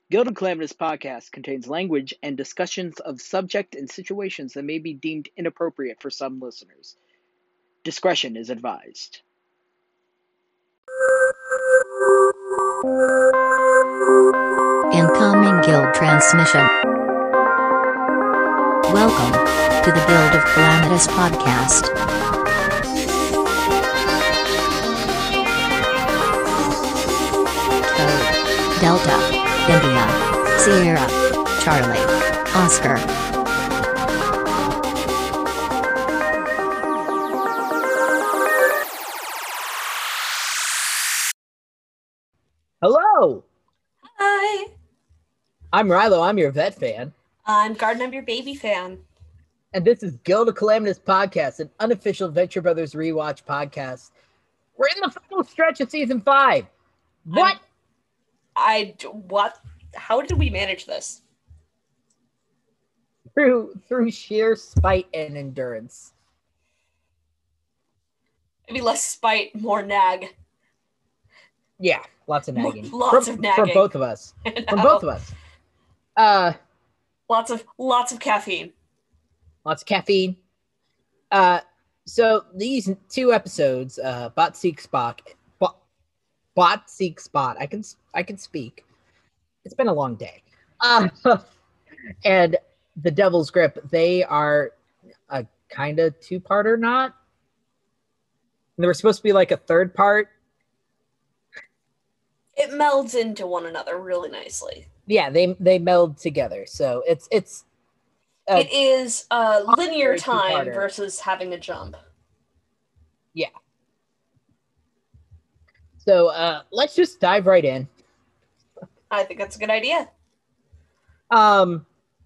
Guild of Calamitous podcast contains language and discussions of subject and situations that may be deemed inappropriate for some listeners. Discretion is advised. Incoming Guild transmission. Welcome to the Guild of Calamitous podcast. Toad, Delta, India, Sierra, Charlie, Oscar. Hello! Hi. I'm Rilo, I'm your vet fan. I'm Garden, I'm your baby fan. And this is Guild of Calamitous podcast, an unofficial Venture Brothers rewatch podcast. We're in the final stretch of season 5. What? What? How did we manage this? Through sheer spite and endurance. Maybe less spite, more nag. Yeah, lots of nagging. Lots of nagging. For both of us. From both of us. Lots of caffeine. Lots of caffeine. So these 2 episodes, Bot Seek Spot. Bot Seek Spot. I can speak. It's been a long day. And The Devil's Grip, they are a kind of 2-parter, not? And they were supposed to be like a 3rd part. It melds into one another really nicely. Yeah, they meld together. So it is linear time 2-parter. versus having a jump. Yeah. So let's just dive right in. I think that's a good idea. The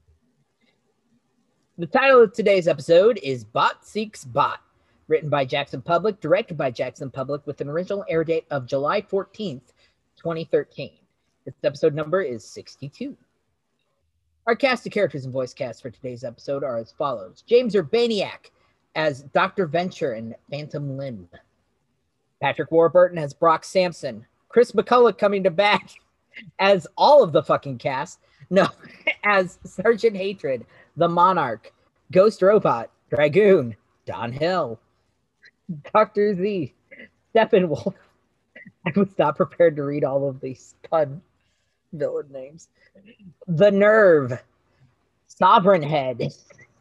title of today's episode is Bot Seeks Bot, written by Jackson Public, directed by Jackson Public, with an original air date of July 14th, 2013. Its episode number is 62. Our cast of characters and voice cast for today's episode are as follows. James Urbaniak as Dr. Venture and Phantom Limb. Patrick Warburton as Brock Sampson. Chris McCullough coming to back as all of the fucking cast. No, as Sergeant Hatred, the Monarch, Ghost Robot, Dragoon, Don Hill, Dr. Z, Steppenwolf. I was not prepared to read all of these pun villain names. The Nerve, Sovereign Head,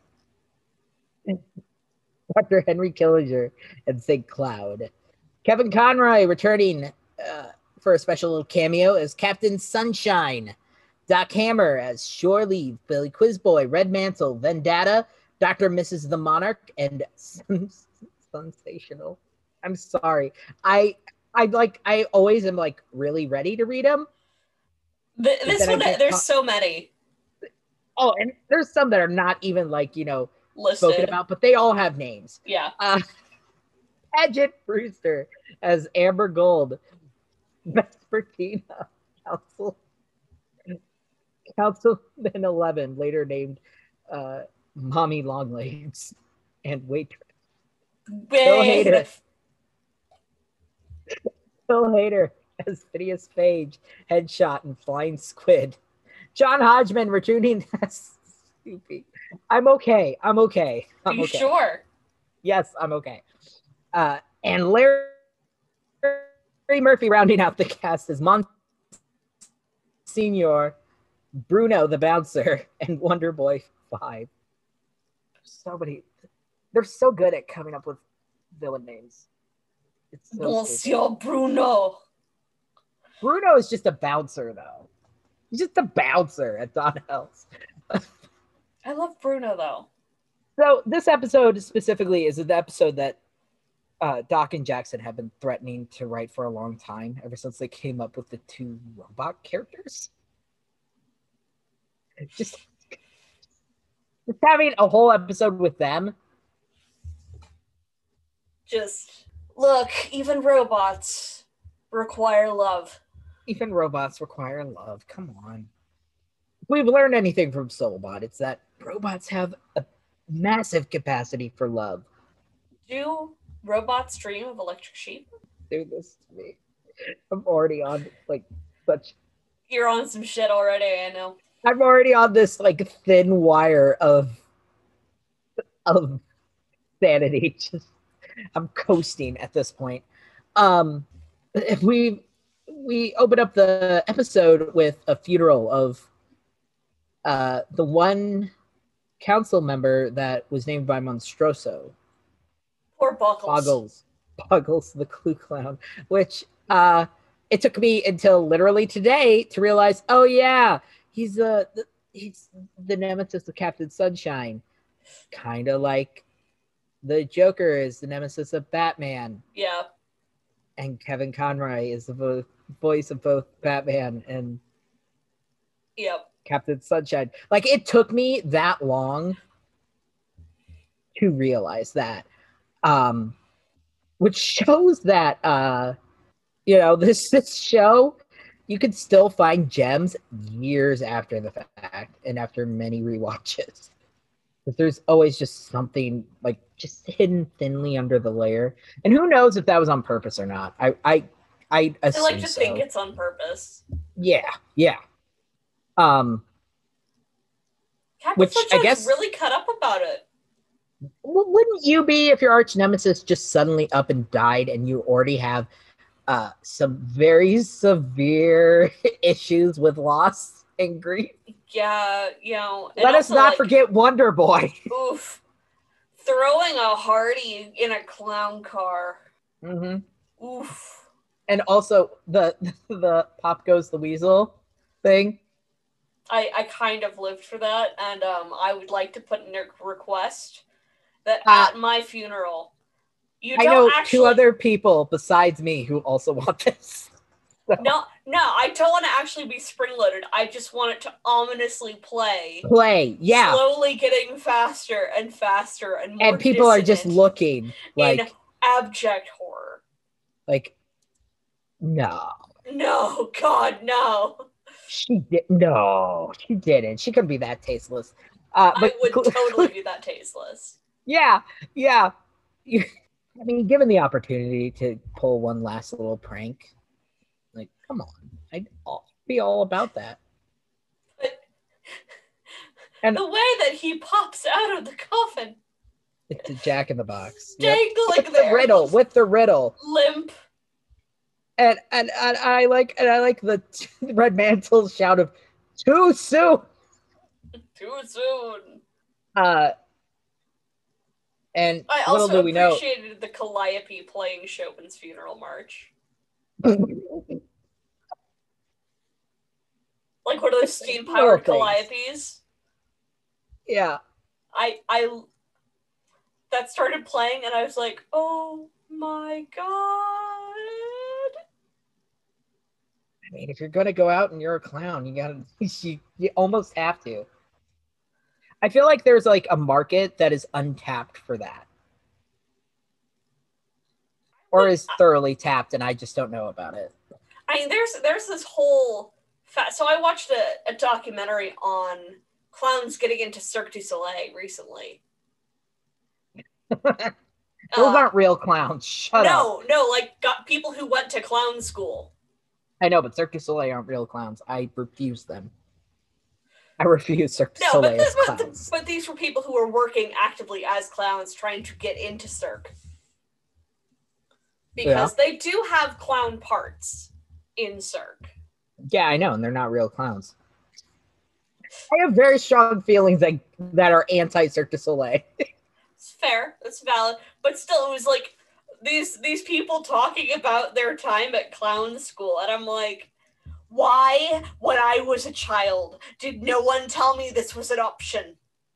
Dr. Henry Killinger, and St. Cloud. Kevin Conroy returning for a special little cameo as Captain Sunshine. Doc Hammer as Shore Leave, Billy Quizboy, Red Mantle, Vendetta, Dr. and Mrs. the Monarch, and Sensational. I'm sorry. I always am like really ready to read them. This one, there's so many. Oh, and there's some that are not even like, Listed. spoken about, but they all have names. Yeah. Paget Brewster as Amber Gold. Vespertina, Councilman 11, later named Mommy Longlegs, and Waitress. Phil Hader as Phineas Phage, Headshot, and Flying Squid. John Hodgman returning as Snoopy. I'm okay. Are you sure? Yes, I'm okay. And Larry Murphy rounding out the cast as Monsignor, Bruno the Bouncer, and Wonder Boy 5. So many. They're so good at coming up with villain names. It's so Monsieur Bruno. Bruno is just a bouncer, though. He's just a bouncer at Don Hell's. I love Bruno, though. So this episode specifically is the episode that Doc and Jackson have been threatening to write for a long time, ever since they came up with the 2 robot characters. Just having a whole episode with them. Just, look, even robots require love. Even robots require love. Come on. If we've learned anything from Soulbot, it's that robots have a massive capacity for love. Do robots dream of electric sheep? Do this to me. I'm already on like such You're on some shit already, I know. I'm already on this like thin wire of sanity. Just I'm coasting at this point. If we open up the episode with a funeral of the one council member that was named by Monstroso. Poor Buckles. Buggles the Clue Clown, which it took me until literally today to realize, oh yeah, he's the nemesis of Captain Sunshine, kind of like the Joker is the nemesis of Batman. Yeah. And Kevin Conroy is the voice of both Batman and Captain Sunshine. Like, it took me that long to realize that. Which shows that this show, you could still find gems years after the fact and after many rewatches. But there's always just something like just hidden thinly under the layer. And who knows if that was on purpose or not. I assume like to so. think it's on purpose. Yeah. Captain Which Sunshine's I guess really cut up about it. Wouldn't you be if your arch nemesis just suddenly up and died and you already have some very severe issues with loss and grief? Yeah, Let us not forget Wonder Boy. Oof. Throwing a Hardy in a clown car. Mm-hmm. Oof. And also the Pop Goes the Weasel thing. I kind of lived for that, and I would like to put in a request that at my funeral, I know two other people besides me who also want this. So. No, I don't want to actually be spring-loaded. I just want it to ominously play. Yeah. Slowly getting faster and faster and more and people are just looking like in abject horror. Like, no. No, God, no. She didn't. She couldn't be that tasteless. But I would totally be that tasteless. Yeah. I mean, given the opportunity to pull one last little prank, like, come on, I'd be all about that. And the way that he pops out of the coffin, it's a Jack in the Box, dangling with the riddle, limp. And I like the Red Mantle's shout of "Too soon." Too soon. And I also appreciated the Calliope playing Chopin's funeral march. Like one of those steam-powered Calliopes. Yeah. I that started playing and I was like, oh my God. I mean, if you're gonna go out and you're a clown, you almost have to. I feel like there's like a market that is untapped for that. Or is thoroughly tapped and I just don't know about it. I mean, there's this whole so I watched a documentary on clowns getting into Cirque du Soleil recently. Those aren't real clowns. Shut up. No, like got people who went to clown school. I know, but Cirque du Soleil aren't real clowns. I refuse them. I refuse Cirque du Soleil as clowns. But these were people who were working actively as clowns trying to get into Cirque. Because they do have clown parts in Cirque. Yeah, I know, and they're not real clowns. I have very strong feelings that are anti-Cirque du Soleil. It's fair. That's valid. But still, it was like these people talking about their time at clown school. And I'm like, why, when I was a child, did no one tell me this was an option?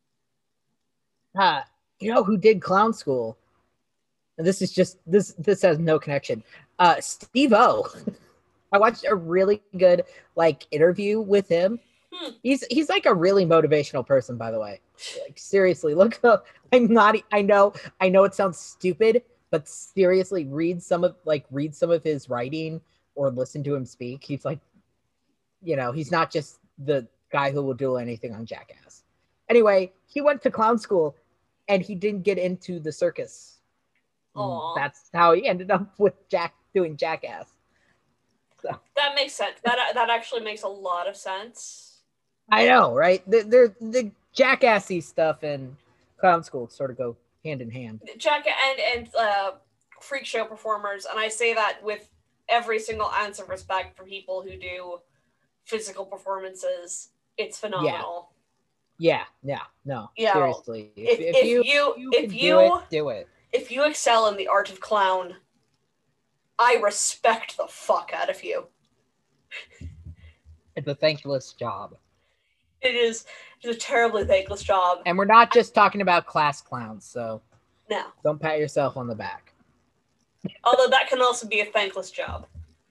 You know who did clown school? And this is just, this has no connection. Steve-O. I watched a really good interview with him. He's like a really motivational person, by the way. Like, seriously, look up. I know it sounds stupid, but seriously, read some of his writing or listen to him speak. He's like, he's not just the guy who will do anything on Jackass. Anyway, he went to clown school and he didn't get into the circus. That's how he ended up with doing Jackass. So. That That makes sense. That actually makes a lot of sense. I know, right? The jackassy stuff and clown school sort of go hand in hand. And freak show performers, and I say that with every single ounce of respect for people who do physical performances. It's phenomenal. Yeah, no, seriously. If you do it. If you excel in the art of clown, I respect the fuck out of you. It's a thankless job. It's a terribly thankless job. And we're not just talking about class clowns, so no. Don't pat yourself on the back. Although that can also be a thankless job.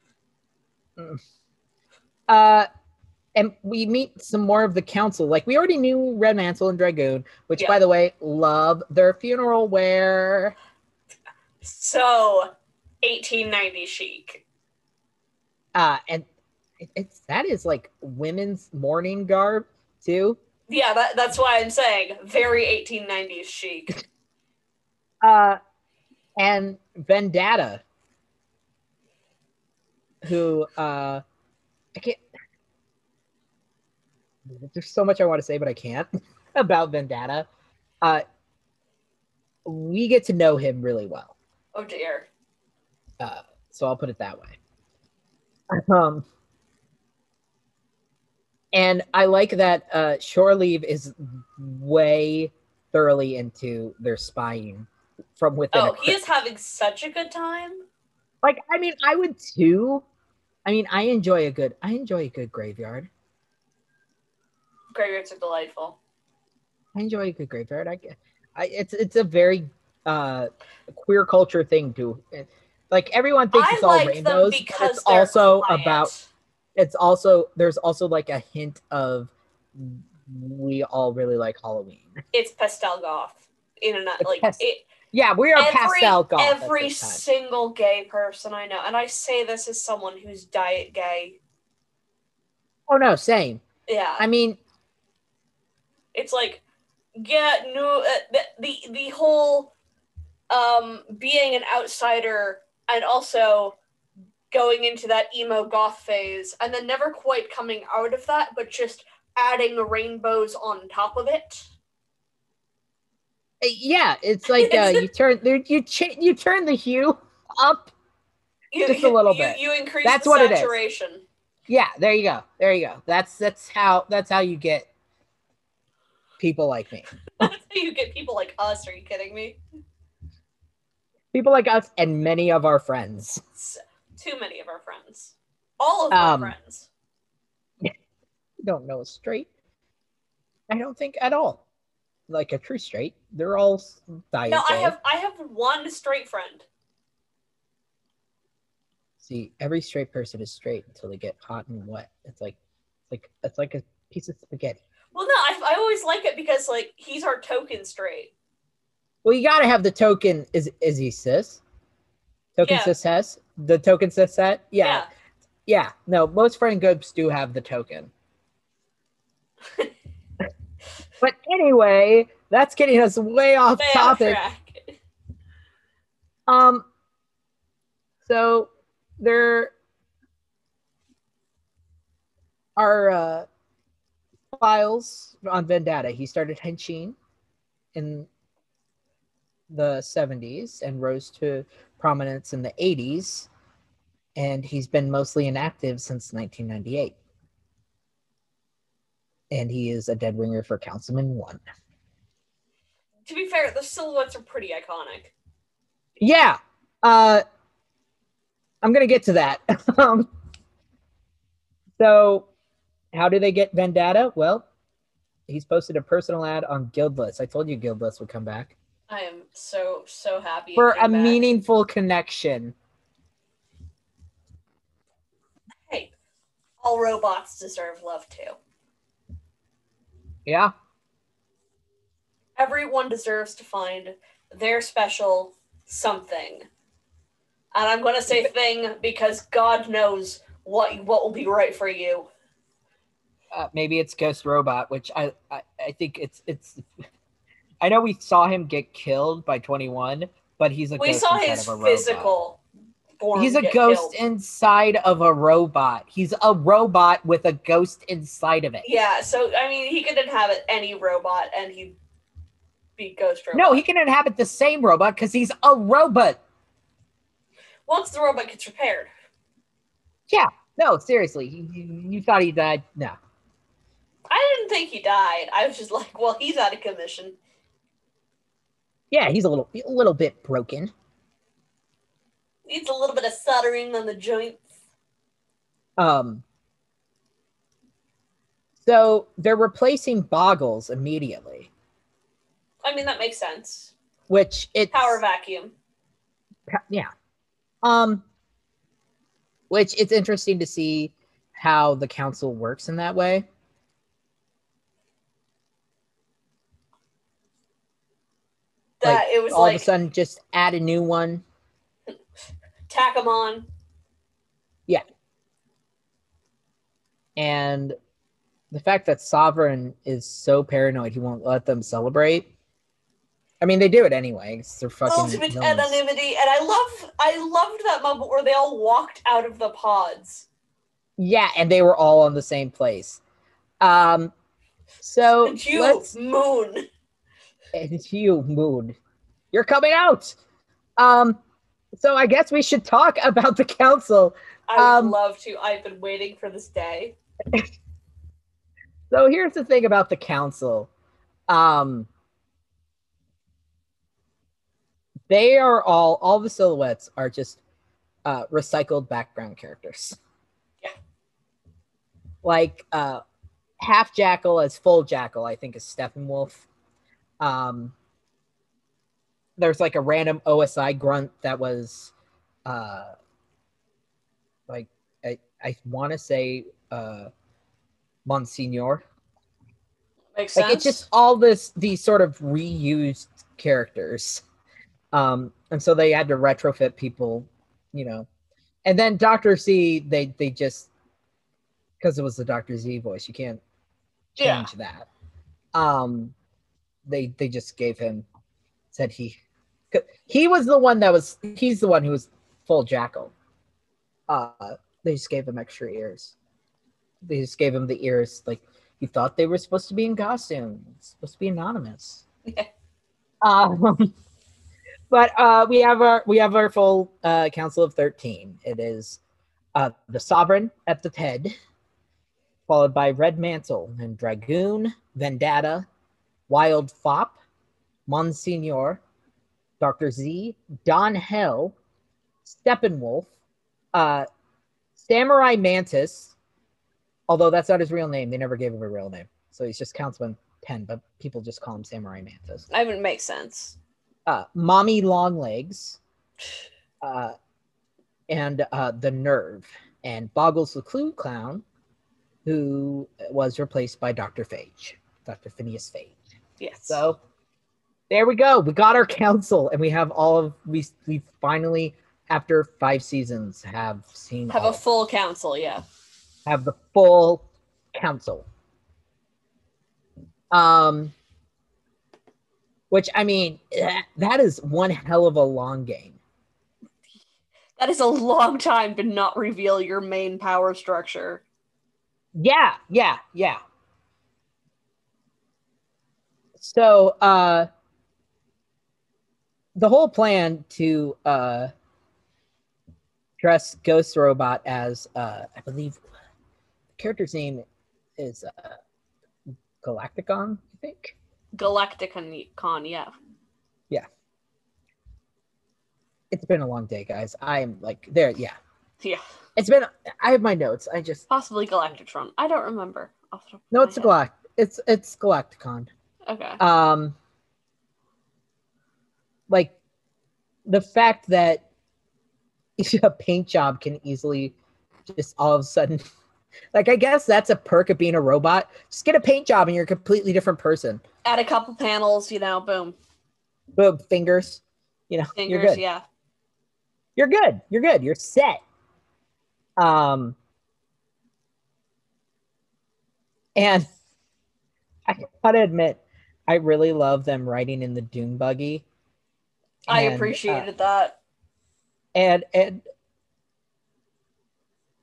And we meet some more of the council. Like, we already knew Red Mantle and Dragoon, which, by the way, love their funeral wear. So, 1890 chic. And that is like women's mourning garb, too. Yeah, that's why I'm saying very 1890s chic. And Vendetta, who, I can't, there's so much I want to say, but I can't about Vendetta. We get to know him really well. Oh dear. So I'll put it that way. And I like that Shore Leave is way thoroughly into their spying from within. Oh, he is having such a good time. Like, I mean, I would too. I mean, I enjoy a good graveyard. Graveyards are delightful. I enjoy a good graveyard. It's a very queer culture thing too. Like, everyone thinks it's all rainbows, but it's also quiet. about. There's also like a hint of we all really like Halloween. It's pastel goth in a like it. Yeah, we are pastel goth. Every single gay person I know, and I say this as someone who's diet gay. Oh no, same. Yeah, I mean, it's like, yeah, no, the whole being an outsider and also going into that emo goth phase and then never quite coming out of that, but just adding rainbows on top of it. Yeah, it's like you turn the hue up just a little bit. You increase that's the what saturation. It is. Yeah, there you go. That's how you get people like me. That's how you get people like us. Are you kidding me? People like us and many of our friends. Too many of our friends. All of our friends. Don't know a straight. I don't think at all. Like a true straight. They're all diet. No, I have one straight friend. See, every straight person is straight until they get hot and wet. It's like a piece of spaghetti. Well, no, I always like it because like he's our token straight. Well, you gotta have the token. Is he cis? Token cis has the token cis set. Yeah. No, most friend groups do have the token. But anyway, that's getting us way off topic. So there are files on Vendetta. He started henching in the 70s and rose to prominence in the 80s, and he's been mostly inactive since 1998. And he is a dead ringer for Councilman 1. To be fair, the silhouettes are pretty iconic. Yeah. I'm going to get to that. So, how do they get Vendetta? Well, he's posted a personal ad on Guildless. I told you Guildless would come back. I am so happy. For a meaningful connection. Hey, all robots deserve love too. Yeah. Everyone deserves to find their special something. And I'm going to say thing because God knows what will be right for you. Maybe it's Ghost Robot, which I think it's. I know we saw him get killed by 21, but he's a. We saw his physical born He's a get ghost killed. inside of a robot. He's a robot with a ghost inside of it. Yeah, so I mean, he could inhabit any robot, and he'd be ghost robot. No, he can inhabit the same robot because he's a robot. Once the robot gets repaired. Yeah. No, seriously. You thought he died? No. I didn't think he died. I was just like, well, he's out of commission. Yeah, he's a little bit broken. Needs a little bit of soldering on the joints. So they're replacing Boggles immediately, I mean, that makes sense. which it's Power vacuum. yeah. Which it's interesting to see how the council works in that way. That it was all like of a sudden just add a new one. tack them on. Yeah. And the fact that Sovereign is so paranoid he won't let them celebrate. I mean, they do it anyway. It's their fucking Ultimate villains. anonymity, and I loved that moment where they all walked out of the pods. Yeah, and they were all on the same place. So And you, let's Moon. and you, Moon, you're coming out. So I guess we should talk about the council. I would love to. I've been waiting for this day. So here's the thing about the council. They are all the silhouettes are just recycled background characters. Yeah. Like half Jackal as full Jackal, I think is Steppenwolf. There's like a random OSI grunt that was like I want to say Monsignor. Makes Like sense. it's just all these sort of reused characters. And so they had to retrofit people, you know. And then Dr. Z, they just because it was the Dr. Z voice, you can't change that. They just gave him said he was the one he's the one who was full Jackal. They just gave him extra ears. They just gave him the ears like he thought they were supposed to be in costume. It's supposed to be anonymous. Yeah. But we have our full council of 13. It is the Sovereign at the head, followed by Red Mantle and Dragoon, Vendetta, Wild Fop, Monsignor, Dr. Z, Don Hell, Steppenwolf, Samurai Mantis, although that's not his real name. They never gave him a real name. So he's just Councilman 10, but people just call him Samurai Mantis. I mean, it makes sense. Mommy Longlegs, and the Nerve, and Boggles the Clue Clown, who was replaced by Dr. Phage, Dr. Phineas Phage. Yes. So there we go. We got our council, and we have we finally, after 5 seasons, have a full council. Yeah. Have the full council. Which, I mean, that is one hell of a long game. That is a long time to not reveal your main power structure. Yeah. So, the whole plan to dress Ghost Robot as, I believe, the character's name is Galacticon, I think. Galacticon, yeah. Yeah. It's been a long day, guys. I'm like there, yeah. Yeah. I have my notes. I just possibly Galactitron. I don't remember. No, it's it's Galacticon. Okay. Like the fact that a paint job can easily just all of a sudden like I guess that's a perk of being a robot. Just get a paint job and you're a completely different person. Add a couple panels, boom. Boom, fingers. You're good. Yeah. You're good. You're set. And I gotta admit, I really love them riding in the dune buggy. I appreciated that. And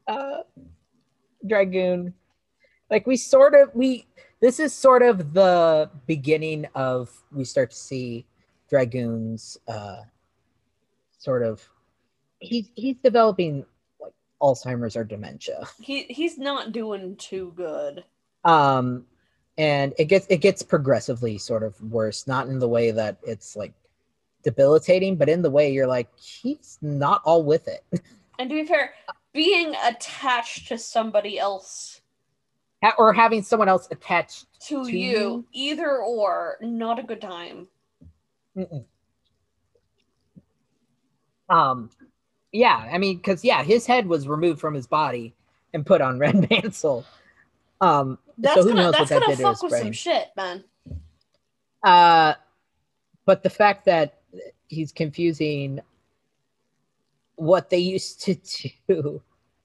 uh, Dragoon. Like this is sort of the beginning of we start to see Dragoon's sort of he's developing like Alzheimer's or dementia. He's not doing too good. And it gets progressively sort of worse, not in the way that it's like debilitating, but in the way you're like, he's not all with it. And to be fair, being attached to somebody else Or having someone else attached to you, either or, not a good time. Mm-mm. Yeah, I mean, because his head was removed from his body and put on Red Mansell. So who knows what that did to his brain? Some shit, man. But the fact that he's confusing what they used to do,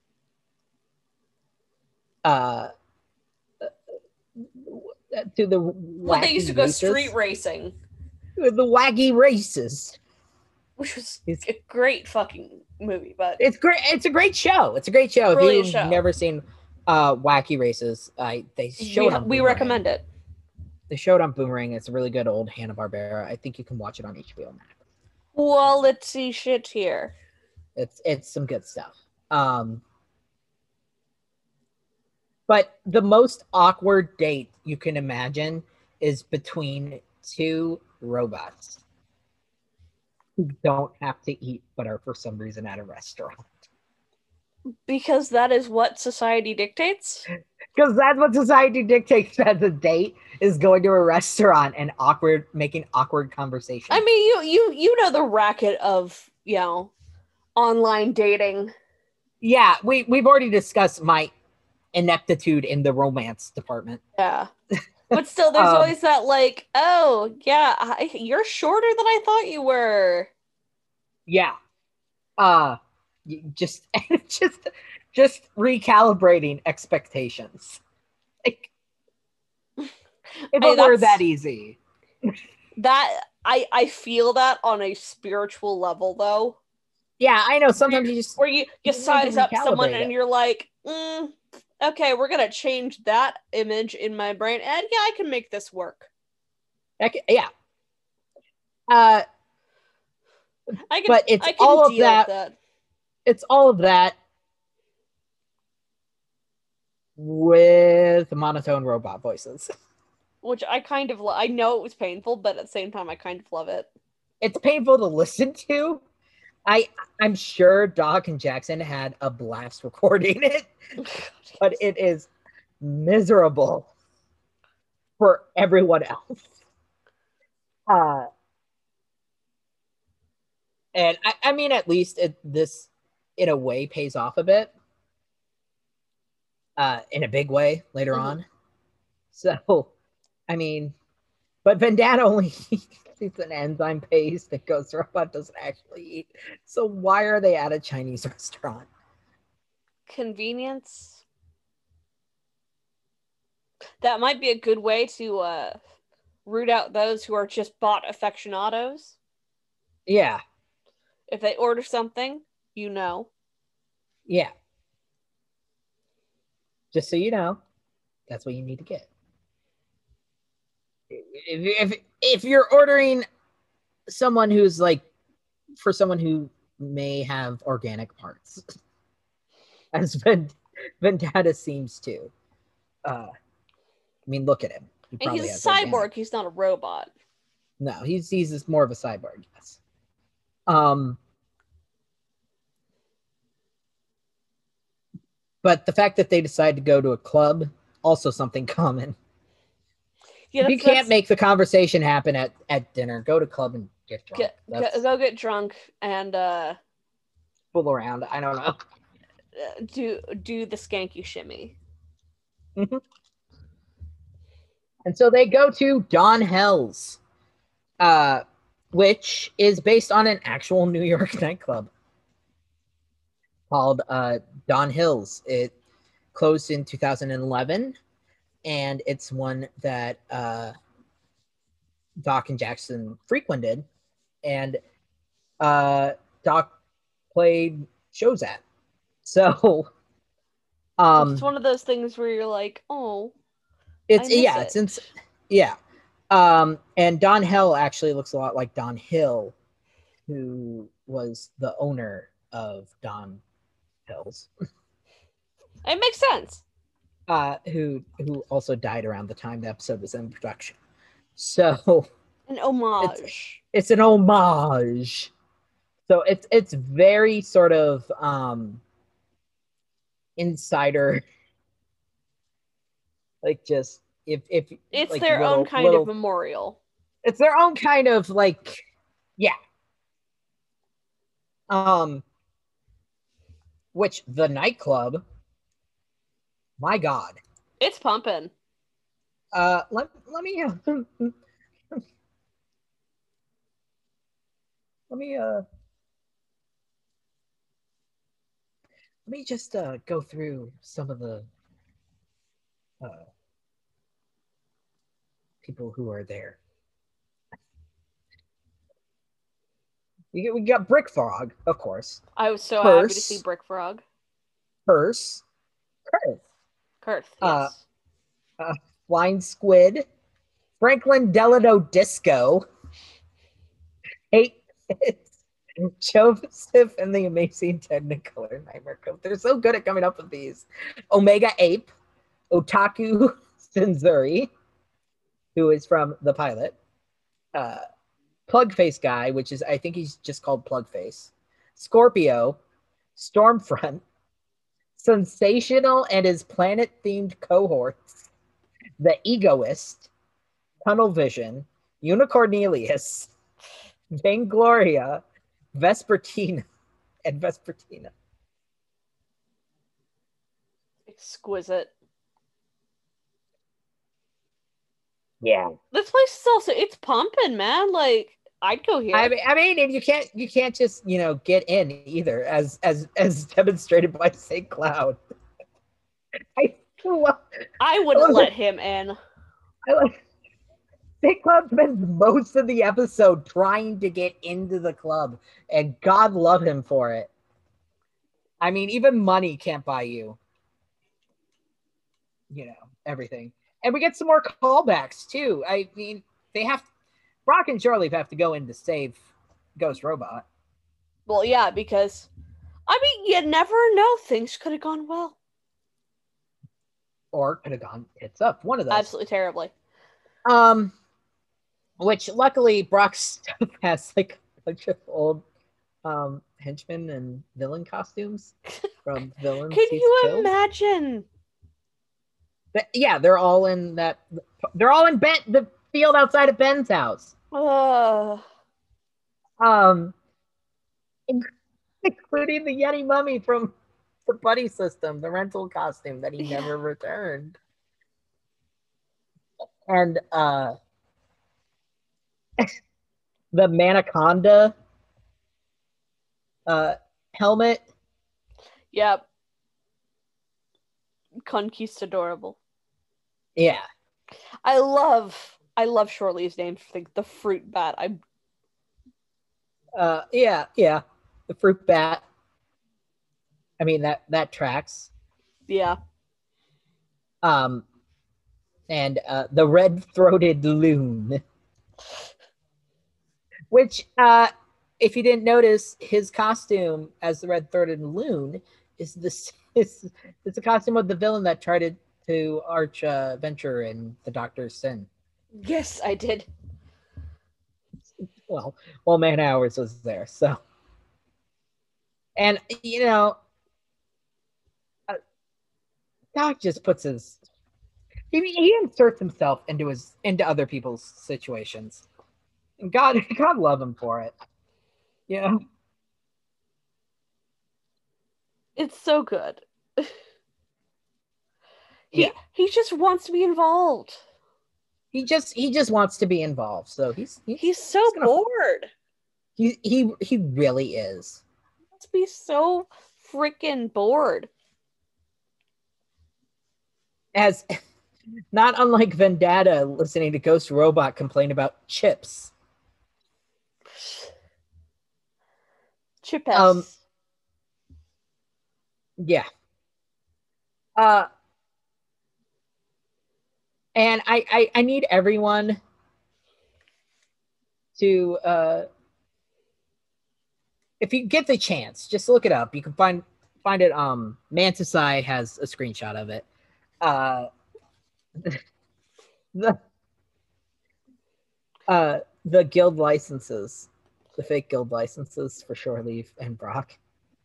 to the well, they used to go street racing. The wacky races. Which was a great fucking movie, but it's great. It's a great show. It's a great show. Brilliant if you've show. Never seen Wacky Races, they showed on we recommend it. They showed on Boomerang. It's a really good old Hanna-Barbera. I think you can watch it on HBO Max. Well, let's see shit here. It's some good stuff. But the most awkward date you can imagine is between two robots who don't have to eat but are for some reason at a restaurant. Because that is what society dictates? Because that's what society dictates as a date, is going to a restaurant and making awkward conversation. I mean, you know the racket of, online dating. Yeah, we've already discussed my ineptitude in the romance department. Yeah. But still, there's always that like, oh, yeah, you're shorter than I thought you were. Yeah. Just recalibrating expectations. Like, if it were that easy. That I feel that on a spiritual level, though. Yeah, I know. Sometimes you size up someone and you're like, okay, we're gonna change that image in my brain, and yeah, I can make this work. Yeah. But it's all of that. It's all of that with monotone robot voices. Which I kind of I know it was painful, but at the same time, I kind of love it. It's painful to listen to. I'm sure Doc and Jackson had a blast recording it, but it is miserable for everyone else. And I mean, at least this, in a way, pays off a bit. In a big way later on. So, I mean, but Vendetta only eats an enzyme paste that Ghost Robot doesn't actually eat. So why are they at a Chinese restaurant? Convenience. That might be a good way to root out those who are just bot aficionados. Yeah. If they order something, Yeah. Just so you know, that's what you need to get. If you're ordering someone who's like, for someone who may have organic parts, as Vendetta seems to. I mean, look at him. And he's a cyborg. Organic. He's not a robot. No, he's more of a cyborg. Yes. But the fact that they decide to go to a club, also something common. Yeah, if you can't make the conversation happen at dinner, go to club and get drunk. Go get drunk and fool around. I don't know. Do the skanky shimmy. Mm-hmm. And so they go to Don Hell's, which is based on an actual New York nightclub called Don Hill's. It closed in 2011, and it's one that Doc and Jackson frequented, and Doc played shows at. So Um, It's one of those things where you're like, oh, it's I miss yeah, it. yeah. And Don Hell actually looks a lot like Don Hill, who was the owner of Don Hills, It makes sense. who also died around the time the episode was in production. So An it's homage. it's an homage. So it's very sort of insider, like just if It's like their own kind of little memorial. it's their own kind of like yeah. Um which the nightclub, my god. It's pumping. Let me let me let me just go through some of the uh people who are there. We got Brick Frog, of course. I was so happy to see Purse, Brick Frog. Purse, Kurth, Kurth, uh, yes. Flying Squid, Franklin Delano Disco, Eight Joseph, and the Amazing Technicolor Nightmare Cove. They're so good at coming up with these. Omega Ape, Otaku Senzuri, who is from the pilot, Plugface Guy, which is, I think he's just called Plugface, Scorpio, Stormfront, Sensational and his planet themed cohorts, The Egoist, Tunnel Vision, Unicornelius, Vangloria, Vespertina, and Vespertina. Exquisite. Yeah. This place is also, it's pumping, man. Like, I'd go here. I mean, and you can't just get in either, as demonstrated by St. Cloud. I love, I wouldn't let him in. I like St. Cloud spends most of the episode trying to get into the club, and God love him for it. I mean, even money can't buy you, everything. And we get some more callbacks too. I mean, Brock and Charlie have to go in to save Ghost Robot. Well, yeah, because, I mean, you never know. Things could have gone well. Or could have gone tits up. One of those. Absolutely terribly. Which luckily Brock's stuff has like a bunch of old henchmen and villain costumes from villains Can he's you killed. imagine? Yeah, they're all in that. They're all in the field outside of Ben's house. Including the Yeti mummy from the Buddy System, the rental costume that he never returned, and the Manaconda helmet. Yep. Conquistadorable. Yeah. I love Shortly's name for the fruit bat. Yeah. The fruit bat. I mean that tracks. Yeah. And the red-throated loon. Which if you didn't notice, his costume as the red-throated loon is it's a costume of the villain that tried to arch venture in the Doctor's Sin. Yes, I did. Well, Man Hours was there, so. And Doc just puts he inserts himself into other people's situations. And God love him for it. Yeah. It's so good. Yeah. He just wants to be involved. He just wants to be involved. So he's so bored. He really is. He must be so freaking bored. As not unlike Vendetta listening to Ghost Robot complain about chips. Chips. Yeah. Uh, and I need everyone to if you get the chance, just look it up. You can find it. Manticide has a screenshot of it. The the guild licenses, the fake guild licenses for Shore Leave and Brock.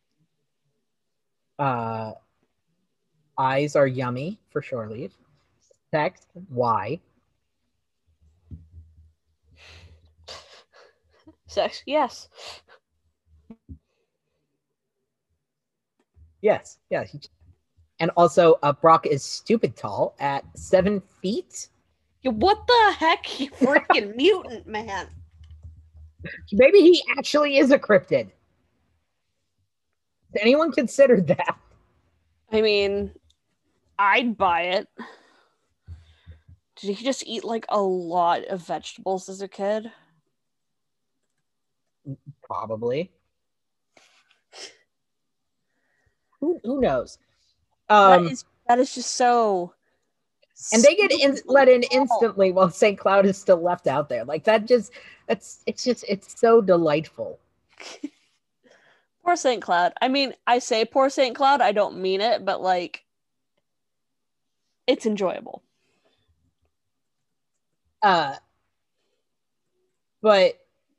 Eyes are yummy for Shore Leave. Text Y. Sex, yes. Yes, yeah. And also, Brock is stupid tall at 7 feet. What the heck, you freaking mutant, man? Maybe he actually is a cryptid. Has anyone considered that? I mean, I'd buy it. Did he just eat like a lot of vegetables as a kid? Probably. Who knows? That is just so. And they get let in instantly while St. Cloud is still left out there. Like that it's so delightful. Poor St. Cloud. I mean, I say poor St. Cloud, I don't mean it, but like it's enjoyable. But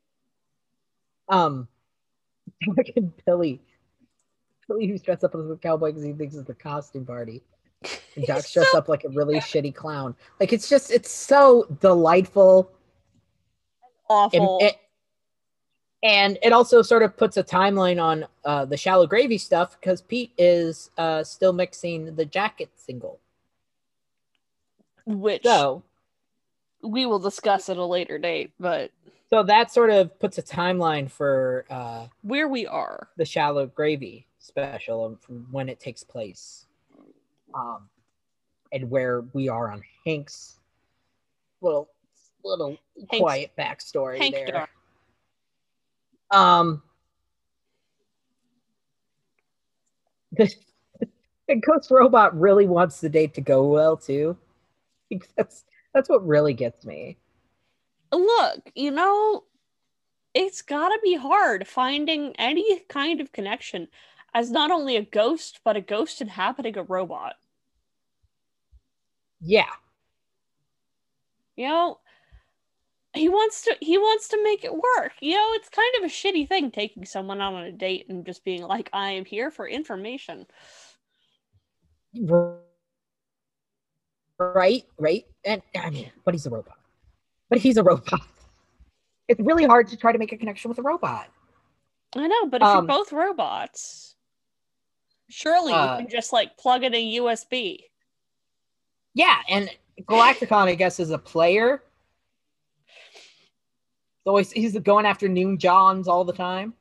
fucking Billy who's dressed up as a cowboy because he thinks it's a costume party. And Doc's dressed up like a really shitty clown. Like it's so delightful. Awful. And it also sort of puts a timeline on the Shallow Gravy stuff because Pete is still mixing the Jacket single. Which we will discuss at a later date, but so that sort of puts a timeline for where we are. The Shallow Gravy special from when it takes place. And where we are on Hank's little Hank's quiet backstory Hank there. The Ghost Robot really wants the date to go well too. That's what really gets me. Look, it's gotta be hard finding any kind of connection as not only a ghost, but a ghost inhabiting a robot. Yeah. He wants to make it work. It's kind of a shitty thing taking someone out on a date and just being like, I am here for information. Right. And I mean, but he's a robot. It's really hard to try to make a connection with a robot. I know, but if you're both robots, surely you can just like plug in a USB. Yeah, and Galacticon, I guess, is a player. So he's going after Noon Johns all the time.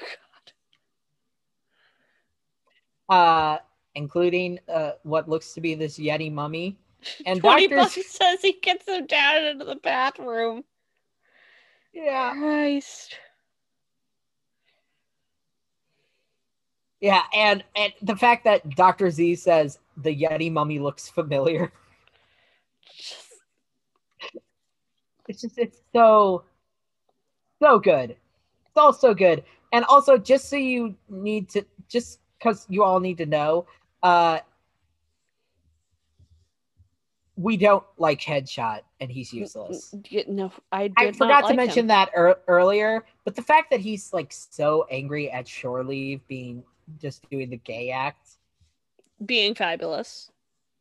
Including what looks to be this Yeti mummy. And $20 says he gets him down into the bathroom. Yeah. Christ. Yeah, and the fact that Dr. Z says the Yeti mummy looks familiar. It's so good. It's all so good. And also, just because you all need to know, we don't like Headshot, and he's useless. No, I forgot to mention that earlier, but the fact that he's like so angry at Shore Leave being just doing the gay act, being fabulous.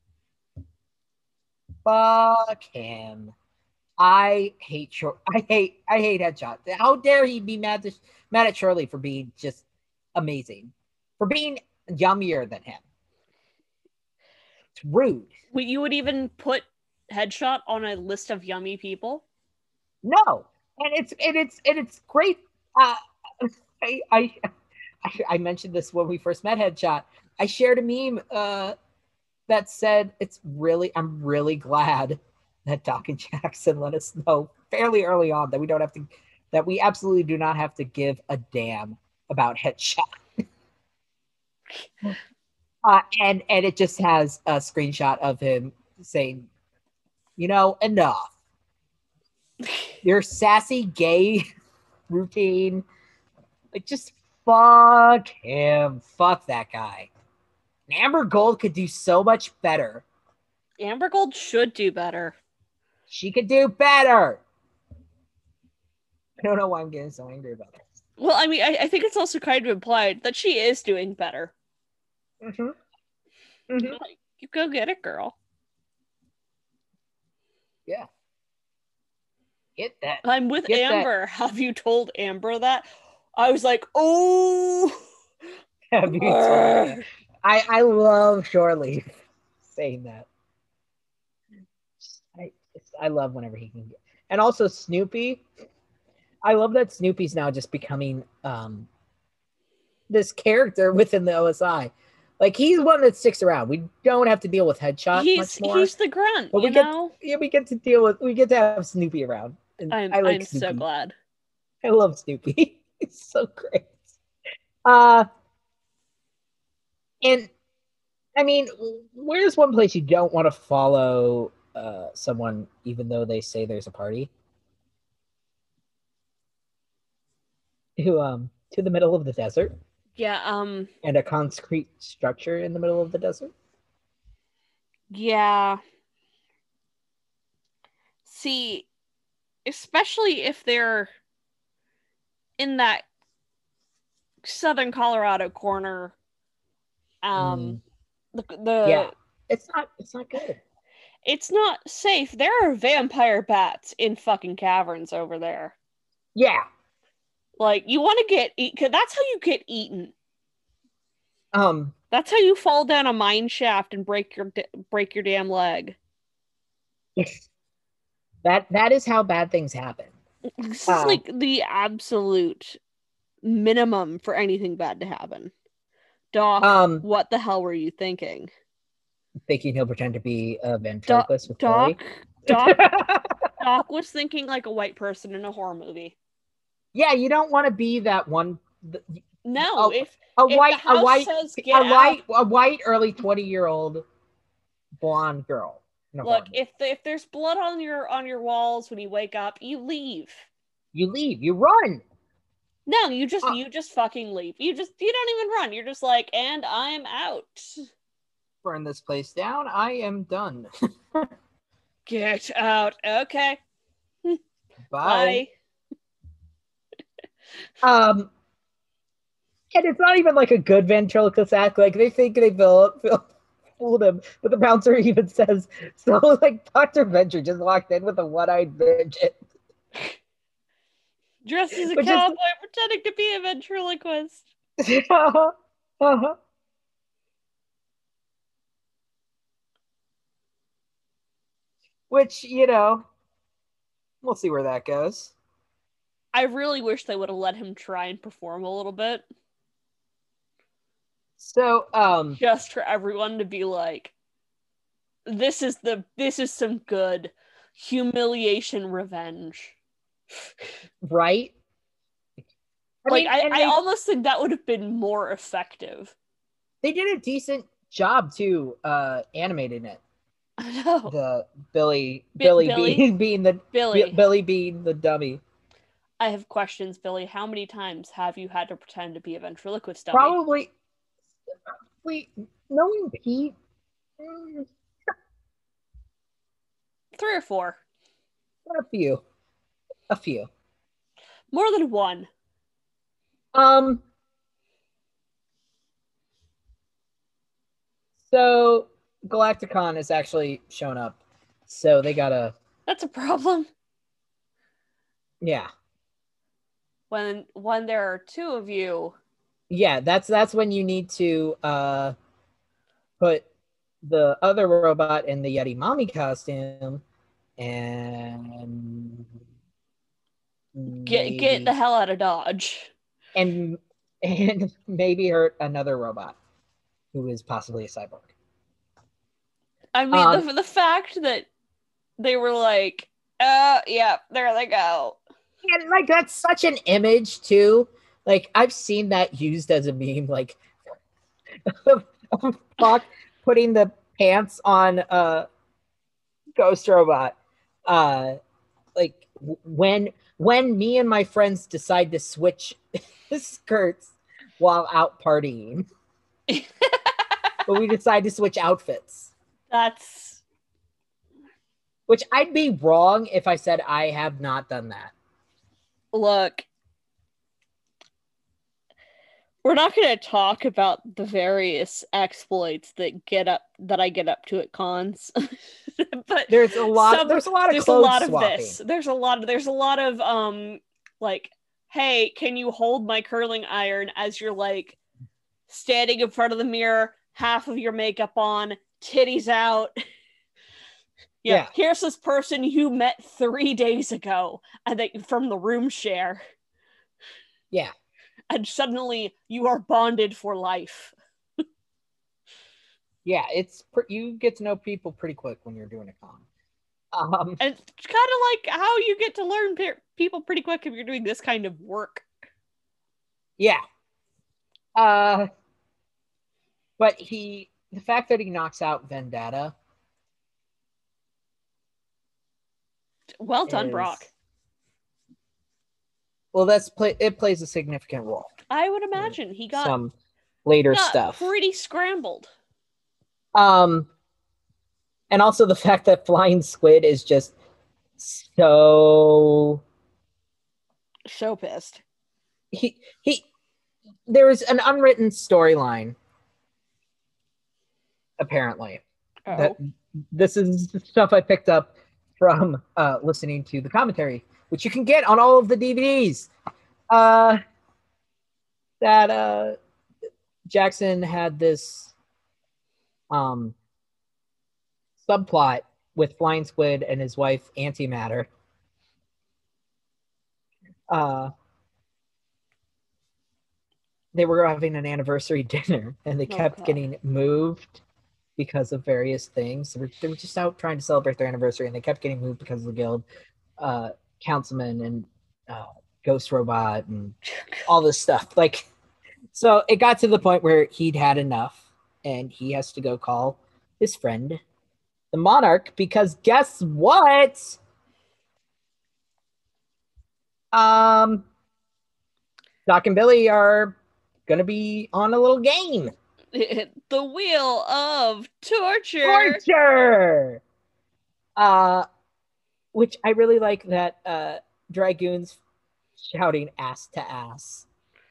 Fuck him. I hate Headshot. How dare he be mad at Shore Leave for being just amazing, for being yummier than him. It's rude. You would even put Headshot on a list of yummy people? No, and it's great. I mentioned this when we first met Headshot. I shared a meme that said I'm really glad that Doc and Jackson let us know fairly early on that we absolutely do not have to give a damn about Headshot. And it just has a screenshot of him saying, enough. Your sassy gay routine, like, just fuck him. Fuck that guy. Amber Gold could do so much better. Amber Gold should do better. She could do better. I don't know why I'm getting so angry about this. Well, I mean, I think it's also kind of implied that she is doing better. Mm-hmm. Mm-hmm. Like, you go get it, girl. Yeah. Get that. I'm with Get Amber. that. Have you told Amber that? I was like, oh. Have you told her? I love Shoreleaf saying that. I love whenever he can get. And also Snoopy. I love that Snoopy's now just becoming this character within the OSI. Like, he's one that sticks around. We don't have to deal with Headshot much more. He's the grunt, but we get to have Snoopy around. And I'm so glad. I love Snoopy. He's so great. And I mean, where's one place you don't want to follow someone even though they say there's a party? To the middle of the desert. Yeah, and a concrete structure in the middle of the desert. Yeah. See, especially if they're in that southern Colorado corner. Yeah, it's not good. It's not safe. There are vampire bats in fucking caverns over there. Yeah. Like, you want to get eaten. That's how you get eaten. That's how you fall down a mine shaft and break your damn leg. That is how bad things happen. This is like the absolute minimum for anything bad to happen. Doc, what the hell were you thinking? Thinking he'll pretend to be a ventriloquist with Billy? Doc was thinking like a white person in a horror movie. Yeah, you don't want to be that one. No, if a white early 20-year-old blonde girl. Look, if there's blood on your walls when you wake up, you leave. You leave. You run. No, you just fucking leave. You don't even run. You're just like, and I'm out. Burn this place down. I am done. Get out. Okay. Bye. And it's not even like a good ventriloquist act. Like, they think they fooled him, but the bouncer even says, so like Dr. Venture just walked in with a one-eyed midget. Dressed as a cowboy pretending to be a ventriloquist. Which, we'll see where that goes. I really wish they would have let him try and perform a little bit. So, just for everyone to be like, this is some good humiliation revenge. Right? I almost think that would have been more effective. They did a decent job too, animating it. I know. The Billy being the dummy. I have questions, Billy. How many times have you had to pretend to be a ventriloquist dummy? Probably. Knowing Pete, 3 or 4. A few. More than 1. So Galacticon has actually shown up. So they gotta. That's a problem. Yeah. When there are 2 of you. Yeah, that's when you need to put the other robot in the Yeti Mommy costume and get the hell out of Dodge. And maybe hurt another robot who is possibly a cyborg. I mean, the fact that they were like, yeah, there they go. And like, that's such an image too. Like, I've seen that used as a meme, like Spock putting the pants on Ghost Robot. Like when me and my friends decide to switch skirts while out partying. But we decide to switch outfits. That's... Which I'd be wrong if I said I have not done that. Look, we're not going to talk about the various exploits that I get up to at cons. But there's a lot of swapping. this. There's a lot of like, hey, can you hold my curling iron as you're like standing in front of the mirror, half of your makeup on, titties out. Yeah. Here's this person you met 3 days ago and from the room share. Yeah. And suddenly you are bonded for life. Yeah, you get to know people pretty quick when you're doing a con. And it's kind of like how you get to learn people pretty quick if you're doing this kind of work. Yeah. But the fact that he knocks out Vendetta. Well done, Brock. Well, it plays a significant role. I would imagine he got some later stuff. Pretty scrambled. And also the fact that Flying Squid is just so pissed. There's an unwritten storyline, apparently. This is stuff I picked up from listening to the commentary, which you can get on all of the DVDs. That Jackson had this subplot with Flying Squid and his wife Antimatter. They were having an anniversary dinner and they kept getting moved because of various things. They were just out trying to celebrate their anniversary and they kept getting moved because of the guild, Councilman and Ghost Robot and all this stuff. Like, so it got to the point where he'd had enough and he has to go call his friend, the Monarch, because guess what? Doc and Billy are gonna be on a little game. The Wheel of Torture. Which I really like that Dragoon's shouting ass to ass.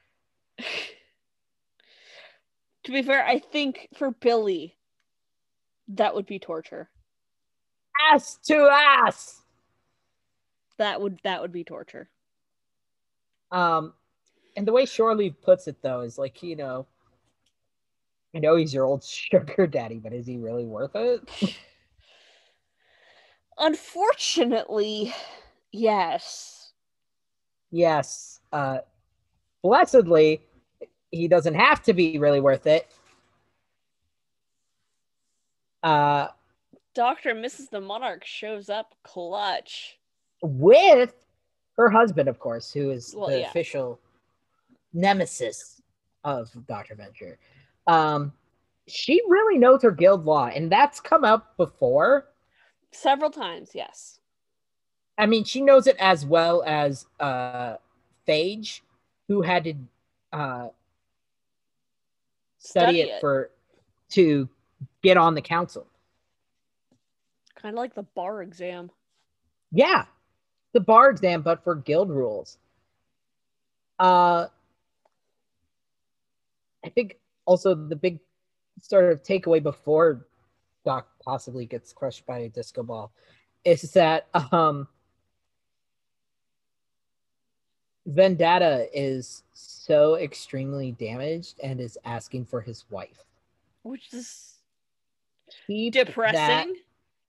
To be fair, I think for Billy, that would be torture. Ass to ass. That would be torture. And the way Shoreleave puts it, though, is like, you know, I know he's your old sugar daddy, but is he really worth it? Unfortunately, yes. Yes. Blessedly, he doesn't have to be really worth it. Dr. and Mrs. the Monarch shows up clutch. With her husband, of course, who is official nemesis of Dr. Venture. She really knows her guild law, and that's come up before. Several times, yes. I mean, she knows it as well as Phage, who had to study it to get on the council. Kind of like the bar exam. Yeah, the bar exam, but for guild rules. I think also the big sort of takeaway before Doc possibly gets crushed by a disco ball is that Vendetta is so extremely damaged and is asking for his wife. Which is depressing.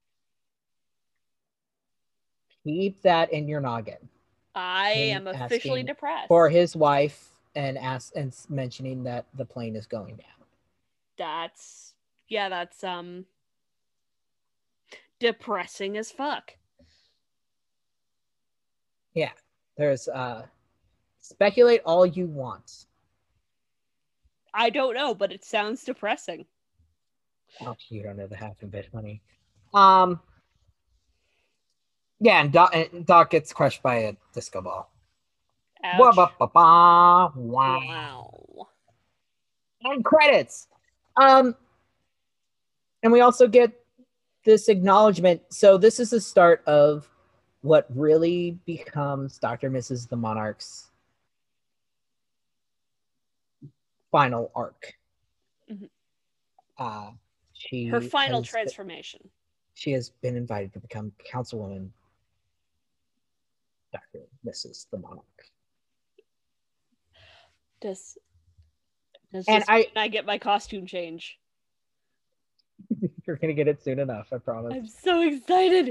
Keep that in your noggin. I am officially depressed. For his wife and mentioning that the plane is going down. That's depressing as fuck. Yeah. There's speculate all you want. I don't know, but it sounds depressing. Oh, you don't know the half bit, honey. Yeah, and Doc gets crushed by a disco ball. Ouch. Wow. Wow. And credits. And we also get this acknowledgement. So this is the start of what really becomes Dr. Mrs. the Monarch's final arc. Mhm. She Her final has transformation. she has been invited to become Councilwoman Dr. Mrs. the Monarch. Does And this mean I get my costume change? You're gonna get it soon enough, I promise. I'm so excited.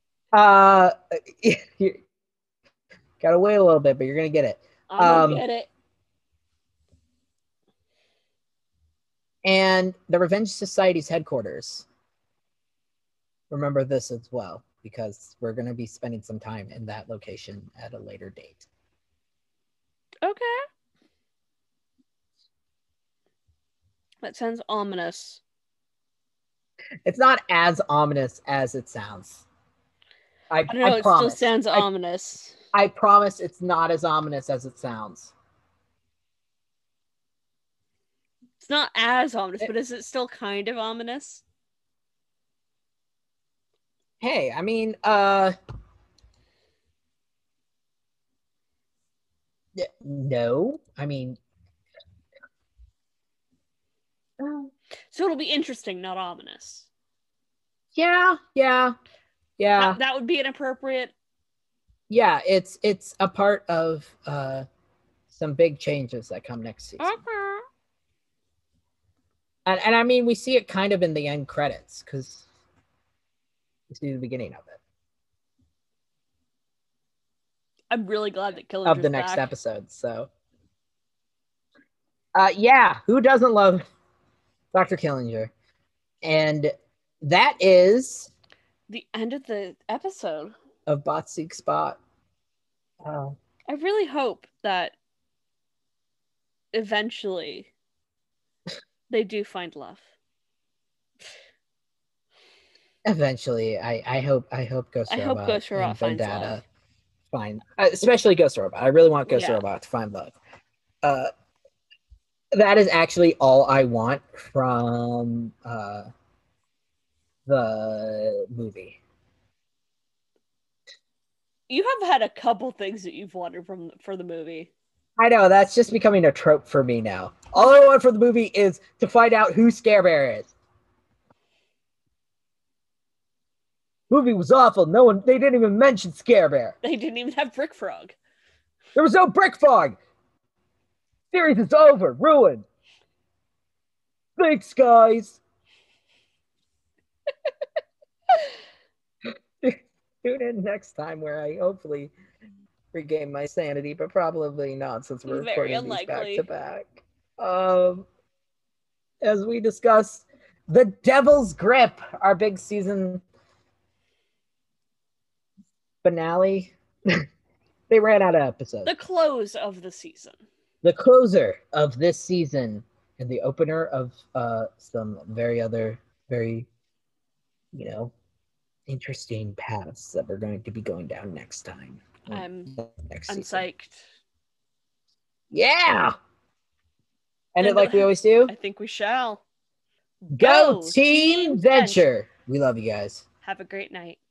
You gotta wait a little bit, but you're gonna get it. I'm gonna get it. And the Revenge Society's headquarters. Remember this as well, because we're gonna be spending some time in that location at a later date. Okay. That sounds ominous. It's not as ominous as it sounds. I don't know, it still sounds ominous. I promise it's not as ominous as it sounds. It's not as ominous, but is it still kind of ominous? Hey, I mean, no. I mean, so it'll be interesting, not ominous. Yeah. That would be an appropriate. Yeah, it's a part of some big changes that come next season. Okay. And I mean, we see it kind of in the end credits because we see the beginning of it. I'm really glad that Killinger's of the next back. episode. So, yeah, who doesn't love Dr. Killinger? And that is the end of the episode of Bot Seeks Bot. I really hope that eventually they do find love. Eventually, I hope Ghost Robot. I hope Ghost Robot finds love. Fine, especially Ghost Robot. I really want Ghost Robot to find love. That is actually all I want from the movie. You have had a couple things that you've wanted for the movie. I know, that's just becoming a trope for me now. All I want for the movie is to find out who Scare Bear is. Movie was awful. They didn't even mention Scare Bear. They didn't even have Brick Frog. There was no Brick Frog. Series is over. Ruined. Thanks, guys. Tune in next time where I hopefully regain my sanity, but probably not since we're recording these back to back. As we discuss The Devil's Grip, our big season finale. They ran out of episodes. The close of the season. The closer of this season and the opener of some very, interesting paths that we're going to be going down next time. I'm season. Psyched. Yeah! End it like we always do? I think we shall. Go Team Venture! We love you guys. Have a great night.